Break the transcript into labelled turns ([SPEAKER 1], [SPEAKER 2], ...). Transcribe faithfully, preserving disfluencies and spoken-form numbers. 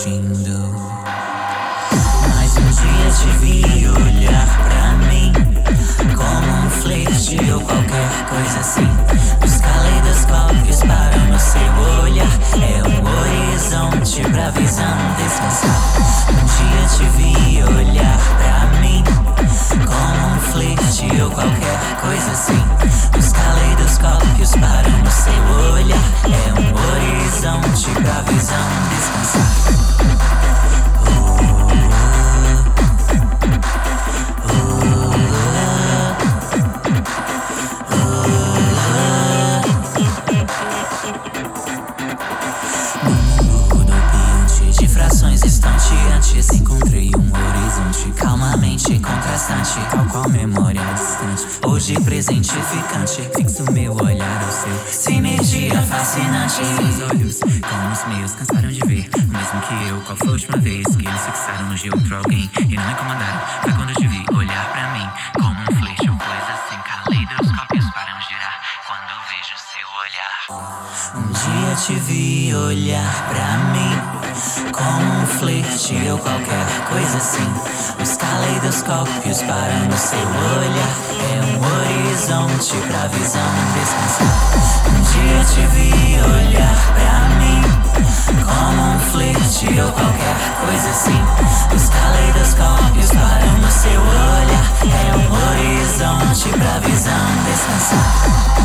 [SPEAKER 1] sentindo. Mas um dia te vi olhar pra mim como um flerte ou qualquer coisa assim. Os caleidoscópios param no seu olhar. É um horizonte pra visão descansar. Um dia te vi olhar pra mim como um flerte ou qualquer coisa assim. Os caleidoscópios param no seu olhar. É um horizonte pra visão descansar. Estonteantes, encontrei um horizonte calmamente contrastante, tal qual memória distante. Hoje presente ficante, fixo meu olhar ao seu. Sinergia fascinante. Seus olhos, como os meus, cansaram de ver o mesmo que eu. Qual foi a última vez que eles fixaram no de outro alguém e não me incomodaram? Foi quando eu te vi olhar pra mim como um flash ou coisa assim. Caleidoscópios param girar quando vejo seu olhar. Um dia te vi olhar pra mim como um flerte ou qualquer coisa assim. Os caleidoscópios param no seu olhar. É um horizonte pra visão descansar. Um dia te vi olhar pra mim como um flerte ou qualquer coisa assim. Os caleidoscópios param no seu olhar. É um horizonte pra visão descansar.